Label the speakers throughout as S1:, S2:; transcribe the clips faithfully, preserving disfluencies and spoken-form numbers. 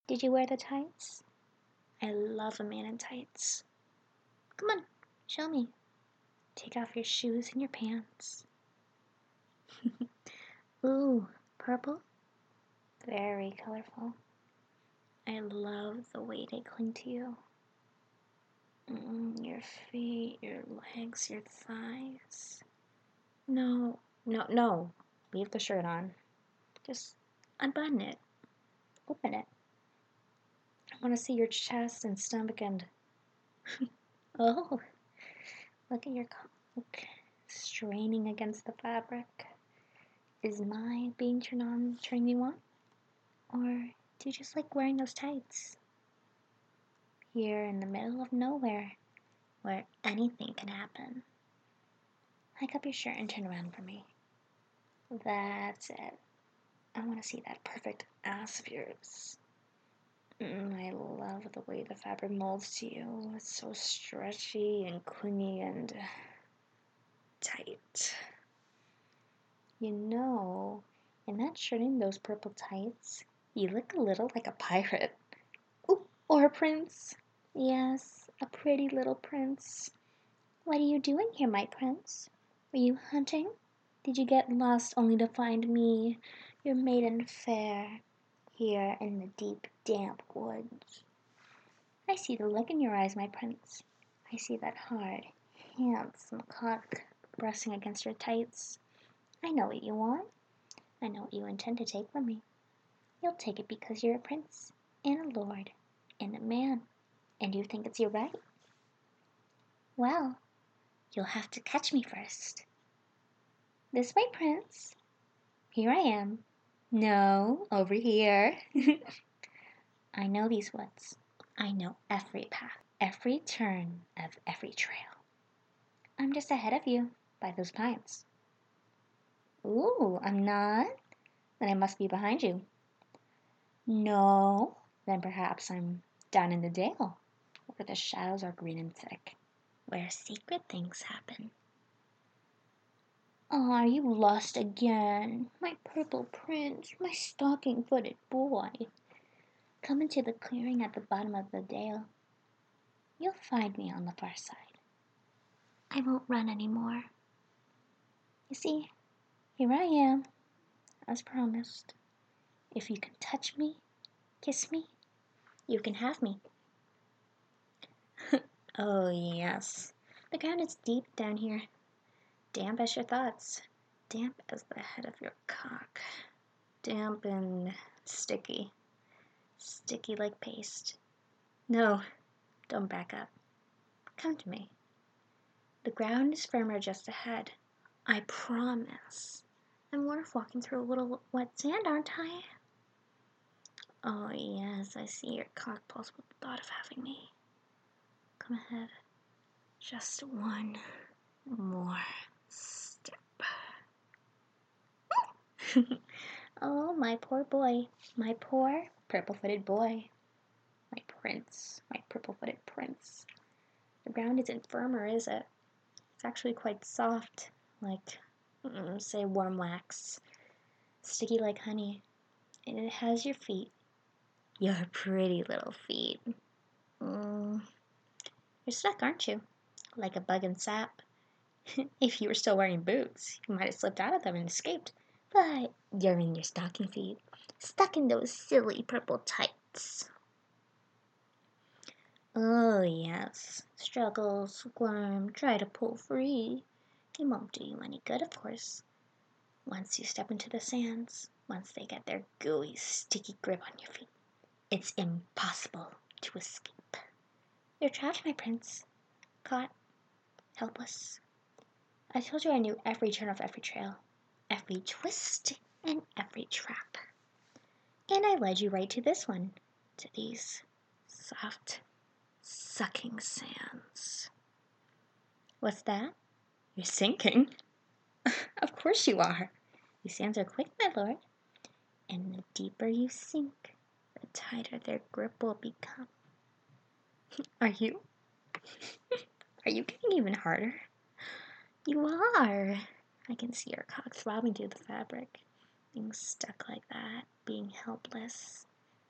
S1: Did you wear the tights? I love a man in tights. Come on, show me. Take off your shoes and your pants. Ooh, purple? Very colorful. I love the way they cling to you. Mm, your feet, your legs, your thighs. No, no, no. Leave the shirt on. Just unbutton it. Open it. I want to see your chest and stomach and... Oh, look at your cock straining against the fabric. Is my being turned on turning you on? Or do you just like wearing those tights? Here in the middle of nowhere, where anything can happen. Hike up your shirt and turn around for me. That's it. I want to see that perfect ass of yours. Mm, I love the way the fabric molds to you. It's so stretchy and clingy and tight. You know, in that shirt and those purple tights, you look a little like a pirate. Ooh, or a prince. Yes, a pretty little prince. What are you doing here, my prince? Were you hunting? Did you get lost only to find me, your maiden fair, here in the deep, damp woods? I see the look in your eyes, my prince. I see that hard, handsome cock pressing against your tights. I know what you want. I know what you intend to take from me. You'll take it because you're a prince, and a lord, and a man, and you think it's your right. Well, you'll have to catch me first. This way, prince. Here I am. No, over here. I know these woods. I know every path, every turn of every trail. I'm just ahead of you by those pines. Ooh, I'm not? Then I must be behind you. No, then perhaps I'm down in the dale, where the shadows are green and thick, where secret things happen. Oh, are you lost again? My purple prince, my stocking-footed boy. Come into the clearing at the bottom of the dale. You'll find me on the far side. I won't run anymore. You see, here I am, as promised. If you can touch me, kiss me, you can have me. Oh, yes. The ground is deep down here. Damp as your thoughts. Damp as the head of your cock. Damp and sticky. Sticky like paste. No, don't back up. Come to me. The ground is firmer just ahead. I promise. I'm worth walking through a little wet sand, aren't I? Oh, yes, I see your cock pulse with the thought of having me. Come ahead. Just one more step. Oh, my poor boy. My poor purple-footed boy. My prince. My purple-footed prince. The ground isn't firmer, is it? It's actually quite soft, like, mm, say, warm wax. Sticky like honey. And it has your feet. Your pretty little feet. Mm. You're stuck, aren't you? Like a bug in sap. If you were still wearing boots, you might have slipped out of them and escaped. But you're in your stocking feet, stuck in those silly purple tights. Oh, yes. Struggle, squirm, try to pull free. It won't do you any good, of course. Once you step into the sands, once they get their gooey, sticky grip on your feet, it's impossible to escape. You're trapped, my prince. Caught. Helpless. I told you I knew every turn of every trail, every twist, and every trap. And I led you right to this one, to these soft, sucking sands. What's that? You're sinking? Of course you are. These sands are quick, my lord. And the deeper you sink, the tighter their grip will become. Are you? Are you getting even harder? You are. I can see your cock throbbing through the fabric, being stuck like that, being helpless.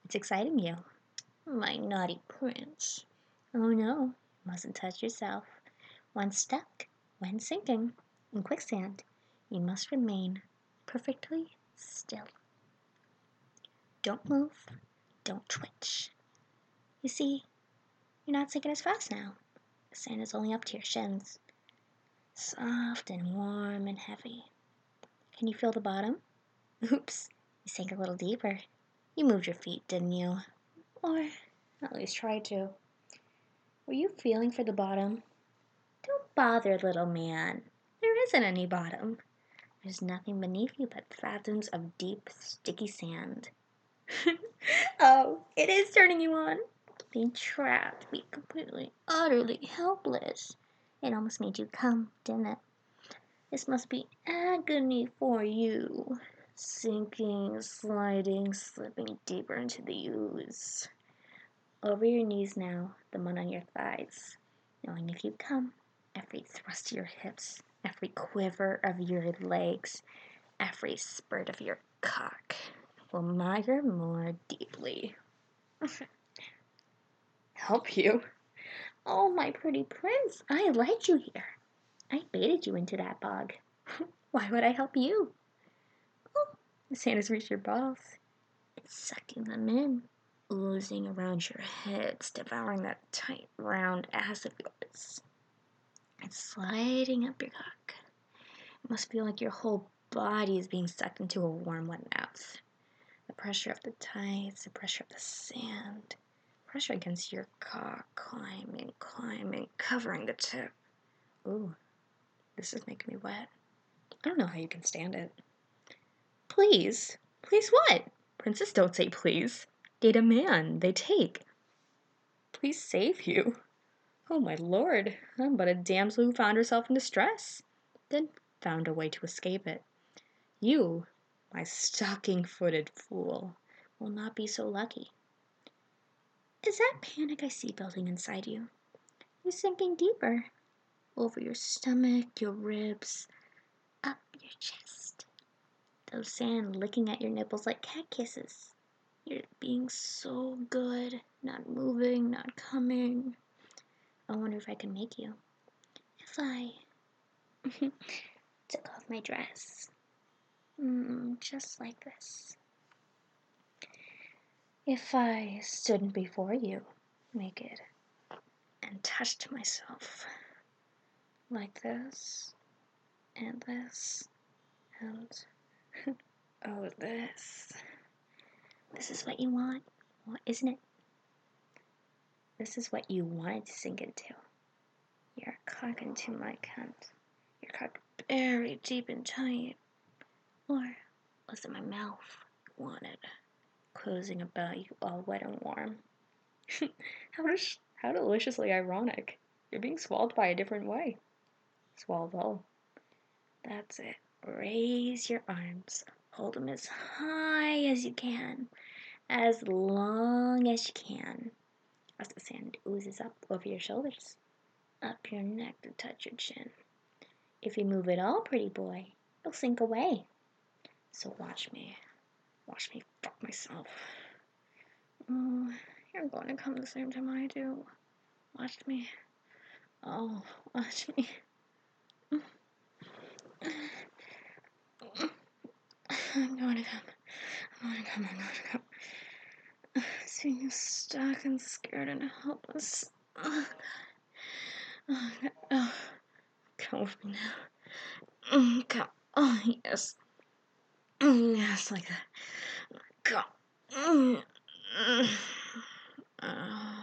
S1: It's exciting you. My naughty prince. Oh no, you mustn't touch yourself. Once stuck, when sinking, in quicksand, you must remain perfectly still. Don't move, don't twitch. You see, you're not sinking as fast now. The sand is only up to your shins. Soft and warm and heavy. Can you feel the bottom? Oops, you sank a little deeper. You moved your feet, didn't you? Or at least tried to. Were you feeling for the bottom? Don't bother, little man. There isn't any bottom. There's nothing beneath you but fathoms of deep, sticky sand. Oh, it is turning you on. Being trapped, being completely, utterly helpless. It almost made you come, didn't it? This must be agony for you. Sinking, sliding, slipping deeper into the ooze. Over your knees now, the mud on your thighs. Knowing if you come, every thrust of your hips, every quiver of your legs, every spurt of your cock will mire more deeply. Help you? Oh, my pretty prince, I let you here. I baited you into that bog. Why would I help you? Oh, the sand has reached your balls. It's sucking them in, oozing around your hips, devouring that tight, round ass of yours. It's sliding up your cock. It must feel like your whole body is being sucked into a warm, wet mouth. The pressure of the tights, the pressure of the sand, pressure against your cock, climbing, climbing, covering the tip. Ooh, this is making me wet. I don't know how you can stand it. Please? Please what? Princes don't say please. They demand, they take. Please save you. Oh my lord, I'm but a damsel who found herself in distress, then found a way to escape it. You, my stocking-footed fool, will not be so lucky. Is that panic I see building inside you? You're sinking deeper, over your stomach, your ribs, up your chest. The sand licking at your nipples like cat kisses. You're being so good, not moving, not coming. I wonder if I can make you. If I took off my dress, mm, just like this. If I stood before you, naked, and touched myself like this, and this, and oh, this. This is what you want, isn't it? This is what you wanted to sink into. Your cock into my cunt. Your cock buried deep and tight. Or was it my mouth you wanted, closing about you all wet and warm? how, dis- how deliciously ironic. You're being swallowed by a different way. Swallowed whole. That's it. Raise your arms. Hold them as high as you can. As long as you can. As the sand oozes up over your shoulders. Up your neck to touch your chin. If you move at all, pretty boy, it'll sink away. So watch me. Watch me fuck myself. Oh, you're going to come the same time I do. Watch me. Oh, watch me. I'm going to come. I'm going to come. I'm going to come. Seeing you stuck and scared and helpless. Oh, God. Oh, God. Oh. Come with me now. Mm, come. Oh, yes. Mm, yes, like that. Come. Mm, mm. Oh.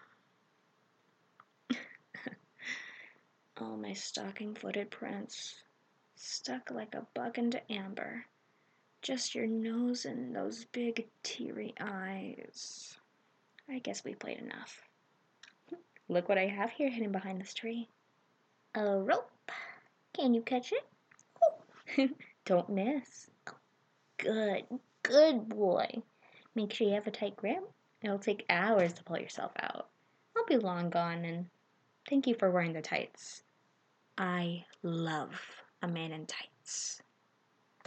S1: Oh, my stocking-footed prince. Stuck like a bug into amber. Just your nose and those big teary eyes. I guess we played enough. Look what I have here hidden behind this tree. A rope. Can you catch it? Oh. Don't miss. Oh, good, good boy. Make sure you have a tight grip. It'll take hours to pull yourself out. I'll be long gone, and thank you for wearing the tights. I love a man in tights.